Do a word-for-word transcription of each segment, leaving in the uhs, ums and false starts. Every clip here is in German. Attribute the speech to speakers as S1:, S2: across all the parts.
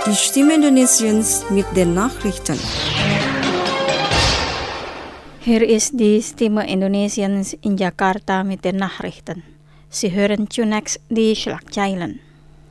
S1: Die Stimme Indonesiens mit den Nachrichten.
S2: Hier ist die Stimme Indonesiens in Jakarta mit den Nachrichten. Sie hören zunächst die Schlagzeilen.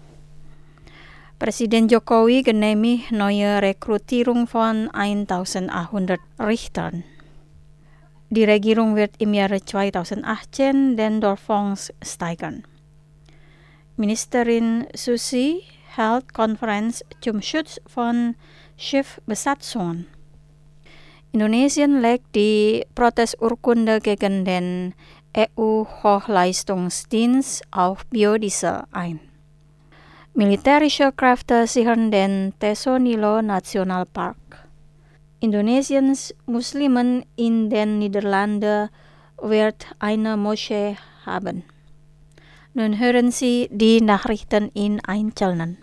S2: Presiden Jokowi genehmigt neue Rekrutierung von eintausendachthundert Richtern. Die Regierung wird im Jahre zweitausendachtzehn den Dorffonds steigern. Ministerin Susi hält Konferenz zum Schutz von Schiffbesatzungen. Indonesien legt die Protesurkunde gegen den E U-Hochleistungsdienst auf Biodiesel ein. Militärische Kräfte sichern den Tesonilo Nationalpark. Indonesiens Muslimen in den Niederlanden wird eine Moschee haben. Nun hören Sie die Nachrichten in Einzelnen.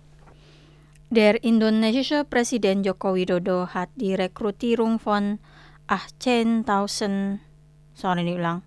S2: Der indonesische Präsident Joko Widodo hat die Rekrutierung von achtzehntausend sorry diulang.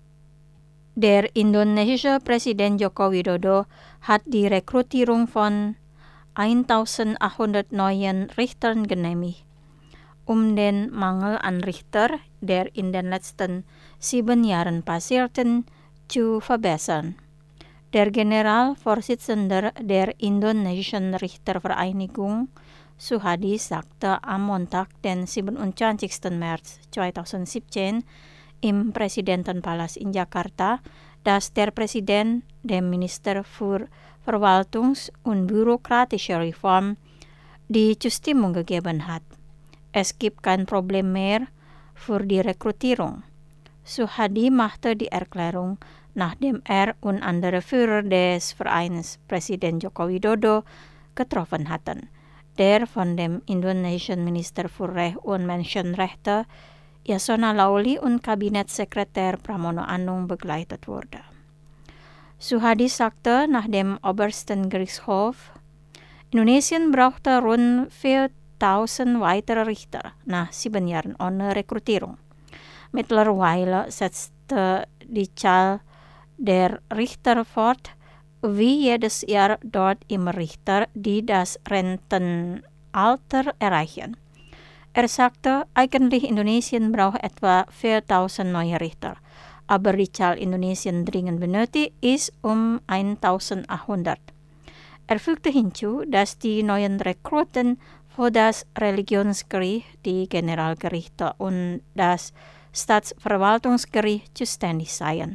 S2: Der indonesische Präsident Joko Widodo hat die Rekrutierung von eintausendachthundert neuen Richtern genehmigt, um den Mangel an Richter, der in den letzten sieben Jahren passierten, zu verbessern. Der Generalvorsitzende der indonesischen Richtervereinigung, Suhadi, sagte am Montag, den siebenundzwanzigsten März zweitausendsiebzehn, im Präsidentenpalast in Jakarta, dass der Präsident dem Minister für Verwaltungs- und bürokratische Reform die Zustimmung gegeben hat. Es gibt kein Problem mehr für die Rekrutierung. Suhadi machte die Erklärung, nachdem er und andere Führer des Vereins Präsident Joko Widodo getroffen hatten, der von dem indonesischen Minister für Recht und Menschenrechte Yasona Lawli und Kabinettssekretär Pramono Anung begleitet wurde. Suhadi sagte nach dem obersten Gerichtshof, Indonesien brauchte rund viertausend weitere Richter nach sieben Jahren ohne Rekrutierung. Mittlerweile setzte die Zahl der Richter fort, wie jedes Jahr dort immer Richter, die das Rentenalter erreichen. Er sagte, eigentlich Indonesien braucht etwa viertausend neue Richter, aber die Zahl Indonesien dringend benötigt ist um eintausendachthundert. Er fügte hinzu, dass die neuen Rekruten für das Religionsgericht, die Generalgerichte und das Staatsverwaltungsgericht zuständig seien.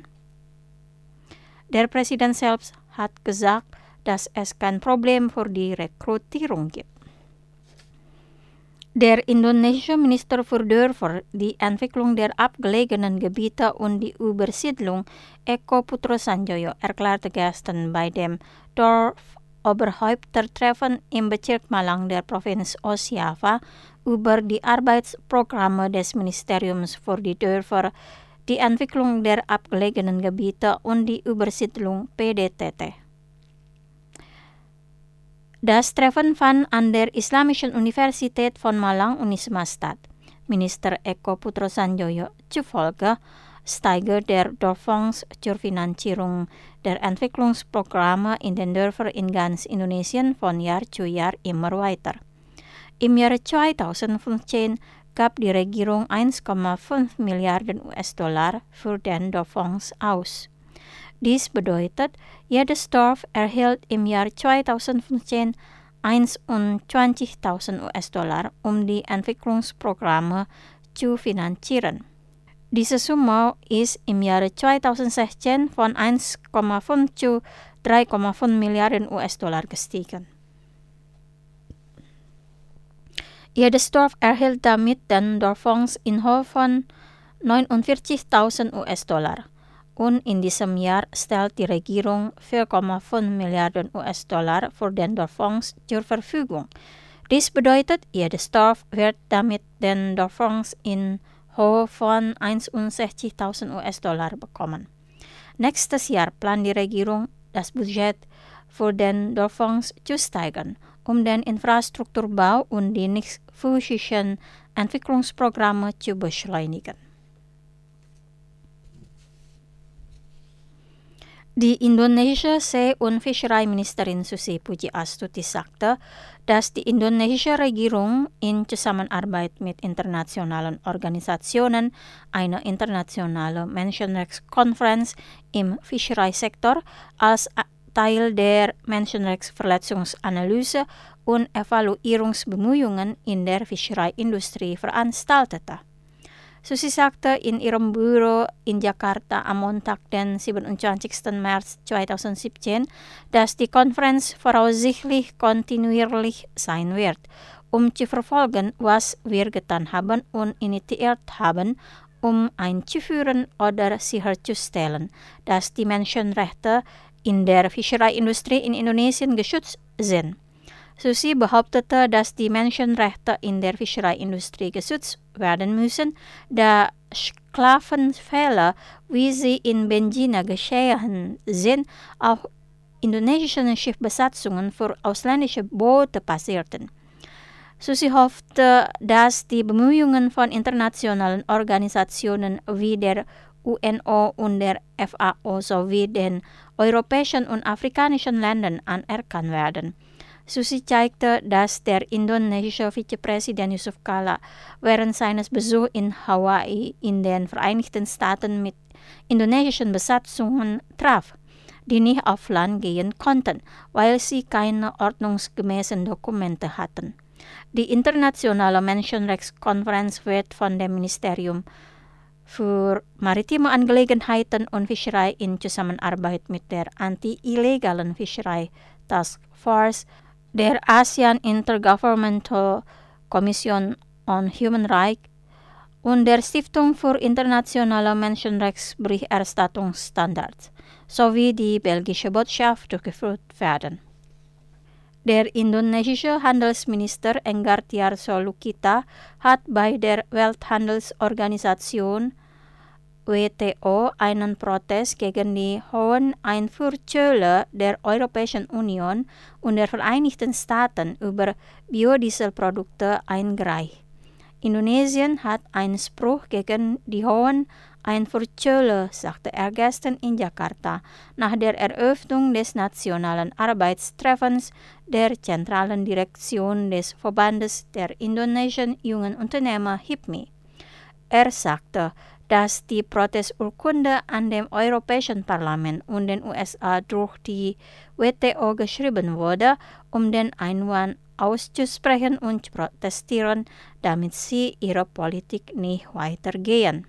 S2: Der Präsident selbst hat gesagt, dass es kein Problem für die Rekrutierung gibt. Der indonesische Minister für Dörfer, die Entwicklung der abgelegenen Gebiete und die Übersiedlung Eko Putrosanjoyo erklärte gestern bei dem Dorfoberhäuptertreffen im Bezirk Malang der Provinz Ostjava über die Arbeitsprogramme des Ministeriums für die Dörfer, die Entwicklung der abgelegenen Gebiete und die Übersiedlung P D T T. Das Treffen fand an der Islamischen Universität von Malang Unisma statt. Minister Eko Putrosanjoyo zufolge steige der Dorffonds zur Finanzierung der Entwicklungsprogramme in den Dörfern in ganz Indonesien von Jahr zu Jahr immer weiter. Im Jahr zweitausendfünfzehn gab die Regierung eins Komma fünf Milliarden U S-Dollar für den Dorffonds aus. Dies bedeutet, jedes Dorf erhielt im Jahr zweitausendfünfzehn einundzwanzigtausend U S-Dollar, um die Entwicklungsprogramme zu finanzieren. Diese Summe ist im Jahr zweitausendsechzehn von eins Komma fünf zu drei Komma fünf Milliarden U S-Dollar gestiegen. Jedes Dorf erhielt damit den Dorffonds in Höhe von neunundvierzigtausend U S-Dollar. Und in diesem Jahr stellt die Regierung vier Komma fünf Milliarden U S-Dollar für den Dorffonds zur Verfügung. Dies bedeutet, jedes Dorf wird damit den Dorffonds in Höhe von einundsechzigtausend U S-Dollar bekommen. Nächstes Jahr plant die Regierung, das Budget für den Dorffonds zu steigern, um den Infrastrukturbau und die nicht physischen Entwicklungsprogramme zu beschleunigen. Die Indonesia Se- und Fischereiministerin Susi Pujiastuti sagte, dass die indonesische Regierung in Zusammenarbeit mit internationalen Organisationen eine internationale Menschenrechtskonferenz im Fischereisektor als Teil der Menschenrechtsverletzungsanalyse und Evaluierungsbemühungen in der Fischereiindustrie veranstaltete. Susi sagte in ihrem Büro in Jakarta am Montag, den siebenundzwanzigsten März zweitausendsiebzehn, dass die Konferenz voraussichtlich kontinuierlich sein wird, um zu verfolgen, was wir getan haben und initiiert haben, um einzuführen oder sicherzustellen, dass die Menschenrechte in der Fischereiindustrie in Indonesien geschützt sind. Susi behauptete, dass die Menschenrechte in der Fischereiindustrie geschützt werden müssen, da Sklavenfälle, wie sie in Benjina geschehen sind, auf indonesischen Schiffsbesatzungen für ausländische Boote passierten. Susi hoffte, dass die Bemühungen von internationalen Organisationen wie der U N O und der F A O sowie den europäischen und afrikanischen Ländern anerkannt werden. Susi zeigte, dass der indonesische Vizepräsident Yusuf Kala während seines Besuchs in Hawaii in den Vereinigten Staaten mit indonesischen Besatzungen traf, die nicht auf Land gehen konnten, weil sie keine ordnungsgemäßen Dokumente hatten. Die internationale Menschenrechtskonferenz wird von dem Ministerium für maritime Angelegenheiten und Fischerei in Zusammenarbeit mit der anti-illegalen Fischerei Task Force, der ASEAN Intergovernmental Commission on Human Rights und der Stiftung für internationale Menschenrechtsberichterstattungsstandards sowie die belgische Botschaft durchgeführt werden. Der indonesische Handelsminister Enggartiar Lukita hat bei der Welthandelsorganisation W T O einen Protest gegen die hohen Einfuhrzölle der Europäischen Union und der Vereinigten Staaten über Biodieselprodukte eingereicht. Indonesien hat Einspruch gegen die hohen Einfuhrzölle, sagte er gestern in Jakarta, nach der Eröffnung des Nationalen Arbeitstreffens der Zentralen Direktion des Verbandes der indonesischen jungen Unternehmer H I P M I. Er sagte, dass die Protesturkunde an dem Europäischen Parlament und den U S A durch die W T O geschrieben wurde, um den Einwand auszusprechen und zu protestieren, damit sie ihre Politik nicht weitergehen.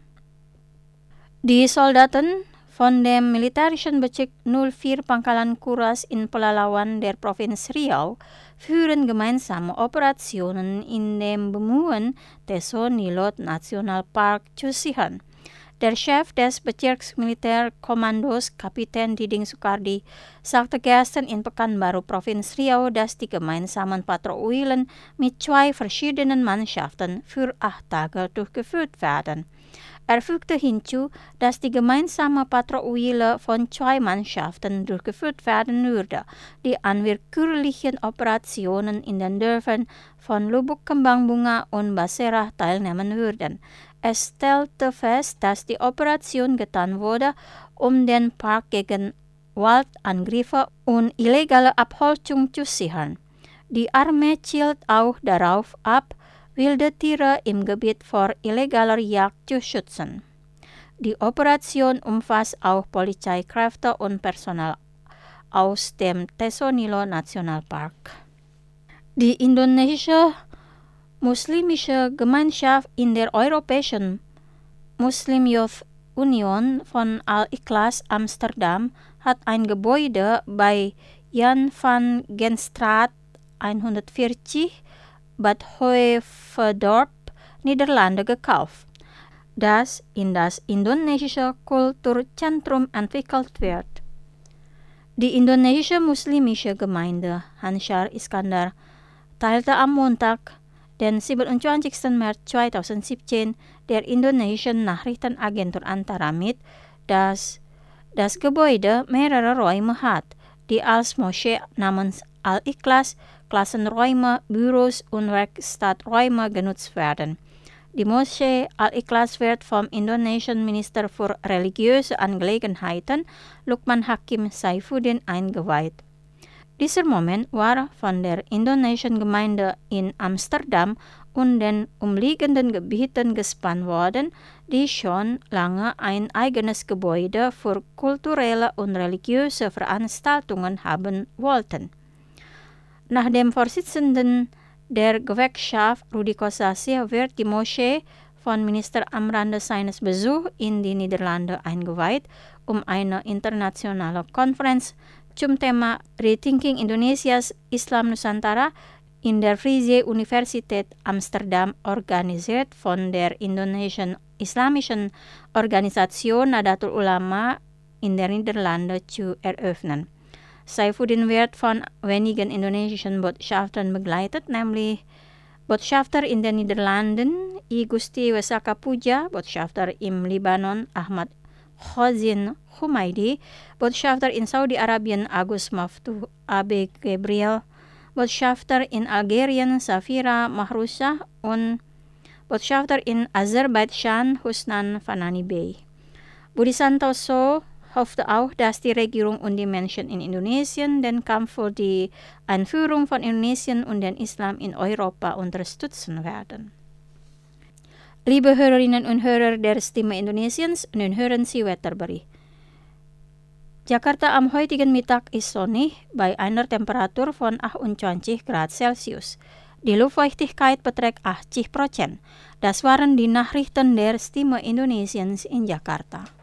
S2: Die Soldaten von dem militärischen Bezirk null vier Pangkalan Kuras in Pelalawan der Provinz Riau führen gemeinsame Operationen in dem Bemühen, Teso Nilot Nationalpark zu sichern. Der Chef des Bezirksmilitärkommandos, Kapitän Diding Soekardi, sagte gestern in Pekanbaru, Provinz Riau, dass die gemeinsamen Patrouillen mit zwei verschiedenen Mannschaften für acht Tage durchgeführt werden. Er fügte hinzu, dass die gemeinsame Patrouille von zwei Mannschaften durchgeführt werden würde, die an willkürlichen Operationen in den Dörfern von Lubuk Kembangbunga und Basera teilnehmen würden. Es stellte fest, dass die Operation getan wurde, um den Park gegen Waldangriffe und illegale Abholzung zu sichern. Die Armee zielt auch darauf ab, wilde Tiere im Gebiet vor illegaler Jagd zu schützen. Die Operation umfasst auch Polizeikräfte und Personal aus dem Teso Nilo Nationalpark. Die indonesische muslimische Gemeinschaft in der Europäischen Muslim Youth Union von Al-Ikhlas Amsterdam hat ein Gebäude bei Jan van Genstraat hundertvierzig Bad Hoeverdorp, Niederlande gekauft, das in das indonesische Kulturzentrum entwickelt wird. Die indonesische muslimische Gemeinde Ansar Iskandar teilte am Montag, den siebenundzwanzigsten März zweitausendsiebzehn, der indonesischen Nachrichtenagentur Antara mit, dass das Gebäude mehrere Räume hat, die als Moschee namens Al-Ikhlas, Klassenräume, Büros und Werkstatträume genutzt werden. Die Moschee Al-Ikhlas werd vom Indonesischen Minister für religiöse Angelegenheiten, Lukman Hakim Saifuddin, eingeweiht. Dieser Moment war von der indonesischen Gemeinde in Amsterdam und den umliegenden Gebieten gespannt worden, die schon lange ein eigenes Gebäude für kulturelle und religiöse Veranstaltungen haben wollten. Nach dem Vorsitzenden der Gewerkschaft Rudi Kossasi wird die Moschee von Minister Amrande seines Besuch in die Niederlande eingeweiht, um eine internationale Konferenz zum Thema Rethinking Indonesias Islam Nusantara in der Vrije Universität Amsterdam organisiert von der indonesischen islamischen Organisation Nahdlatul Ulama in der Niederlande zu eröffnen. Saifuddin wird von wenigen indonesischen Botschaftern begleitet, nämlich Botschafter in den Niederlanden I Gusti Wesaka Puja, Botschafter im Libanon Ahmad Khozin Humaydi, Botschafter in Saudi-Arabien Agus Maftuh Abe Gabriel, Botschafter in Algerien Safira Mahrusa und Botschafter in Aserbaidschan Husnan Fanani Bey. Budi Santoso hoffte auch, dass die Regierung und die Menschen in Indonesien den Kampf für die Einführung von Indonesien und den Islam in Europa unterstützen werden. Liebe Hörerinnen und Hörer der Stimme Indonesiens, nun hören Sie Wetterbericht. Jakarta am heutigen Mittag ist sonnig bei einer Temperatur von achtundzwanzig Grad Celsius. Die Luftfeuchtigkeit beträgt achtzig Prozent. Das waren die Nachrichten der Stimme Indonesiens in Jakarta.